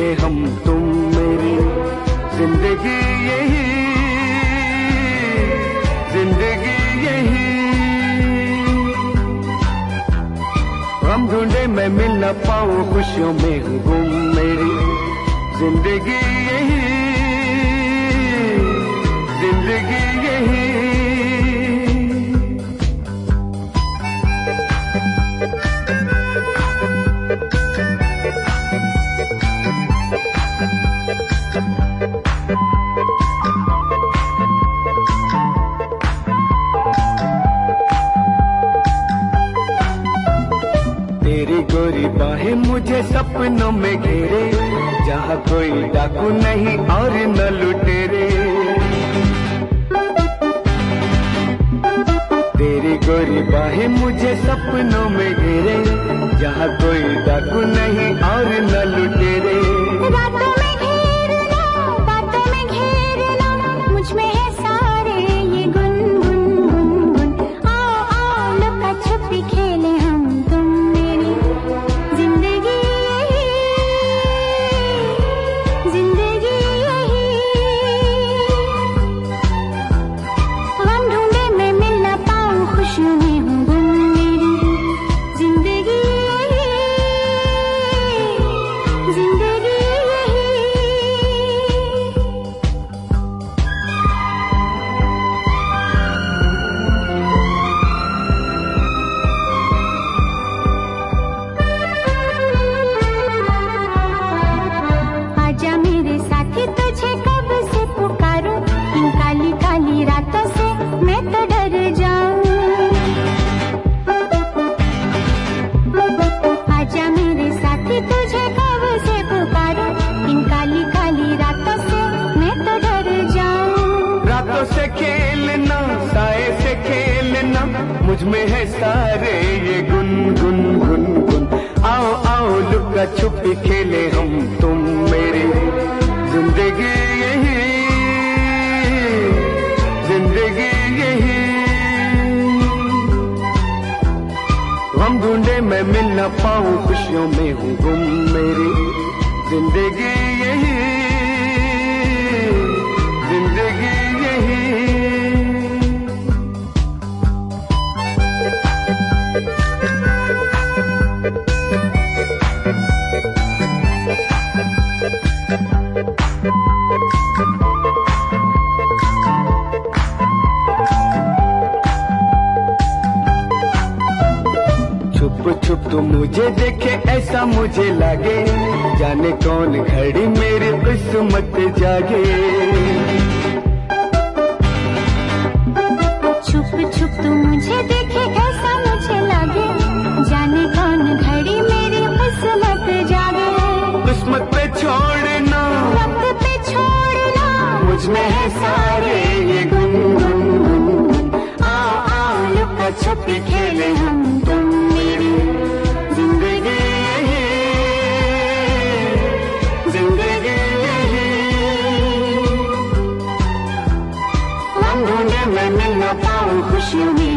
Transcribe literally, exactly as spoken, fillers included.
खेले हम तुम मेरी जिंदगी यही, जिंदगी यही। हम ढूंढे मैं मिल न पाऊं, खुशियों में हूँ गुम मेरी जिंदगी यही, जिंदगी यही। तेरी गोरी बाहें मुझे सपनों में घेरे, जहाँ कोई डाकू नहीं और न लुटेरे। तेरी गोरी बाहें मुझे सपनों में घेरे, जहाँ कोई डाकू नहीं और न लुटेरे। रातों में घेरना, बातों में घेरना, मुझ में है सारे ये गुन गुन गुन गुन। आओ आओ लुका छुपी खेले हम तुम मेरी जिंदगी यही, जिंदगी यही। हम ढूंढे मैं मिल ना पाऊं, खुशियों में हूँ गुम मेरी जिंदगी यही, जिंदगी यही। आजा मेरे साथी तुझे कब से पुकारूं, इन काली काली रातों से मैं तो डर जाऊं। आजा मेरे साथी तुझे कब से पुकारूं, इन काली काली रातों से मैं तो डर जाऊं। रातों से खेलना, साए से खेलना, मुझ में है सारे ये गुन गुन गुन गुन। आओ आओ लुका छुपी खेले हम तुम मेरी जिंदगी यही, जिंदगी यही। हम ढूंढे मैं मिल न पाऊं, खुशियों में हूँ गुम मेरी जिंदगी यही, जिंदगी यही। छुप छुप तो मुझे देखे ऐसा मुझे लागे, जाने कौन घड़ी मेरी किस्मत जागे। छुप छुप तू मुझे देखे ऐसा मुझे लगे, जाने कौन घड़ी मेरी किस्मत जागे। किस्मत पे छोड़ना, वक्त पे छोड़ना, मुझ में है सारे ये गुन गुन गुन। आओ आओ लुका छुपी खेले हम तुम मेरी जिंदगी यही, जिंदगी यही। हम ढूंढे मैं मिल न पाऊं, खुशियों में